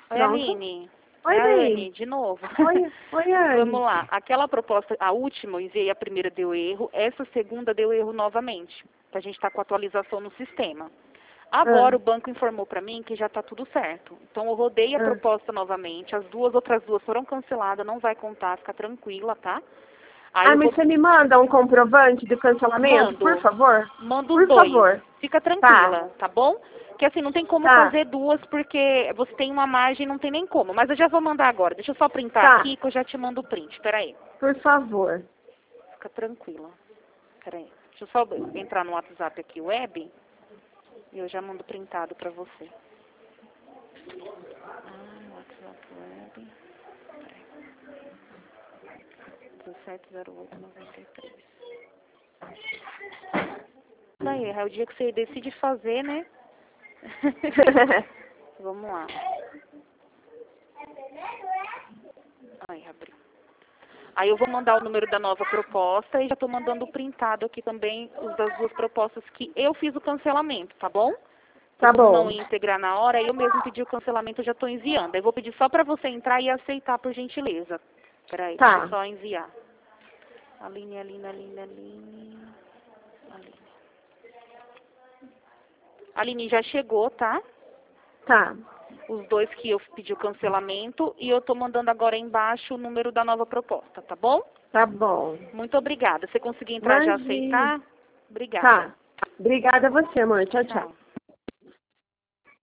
Oi, Pronto. Aline. Oi, É a Bem. Anne, de novo. Oi, Anne. Vamos lá. Aquela proposta, a última, eu enviei, a primeira deu erro. Essa segunda deu erro novamente. Que a gente está com atualização no sistema. Agora o banco informou para mim que já está tudo certo. Então eu rodei a proposta novamente. As outras duas foram canceladas, não vai contar, fica tranquila, tá? Aí Mas você me manda um comprovante de cancelamento, por favor? Mando os Por dois. favor. Fica tranquila, tá bom? Que assim, não tem como Tá. fazer duas, porque você tem uma margem, não tem nem como. Mas eu já vou mandar agora. Deixa eu só printar Tá. aqui, que eu já te mando o print. Peraí. Por favor. Fica tranquila. Peraí. Deixa eu só entrar no WhatsApp aqui, web, e eu já mando printado pra você. WhatsApp web. Peraí. 170893. Daí, é o dia que você decide fazer, né? Vamos lá. Aí, abriu. Aí eu vou mandar o número da nova proposta e já estou mandando o printado aqui também, os das duas propostas que eu fiz o cancelamento, tá bom? Tá Como bom. não ia integrar na hora, aí eu mesmo pedi o cancelamento, eu já estou enviando. Aí eu vou pedir só para você entrar e aceitar, por gentileza. Peraí, Tá. deixa eu só enviar. Aline. Aline, já chegou, tá? Tá. Os dois que eu pedi o cancelamento e eu estou mandando agora embaixo o número da nova proposta, tá bom? Tá bom. Muito obrigada. Você conseguir entrar e já Imagina. aceitar? Obrigada. Tá. Obrigada a você, amor. Tchau, tchau. Tchau.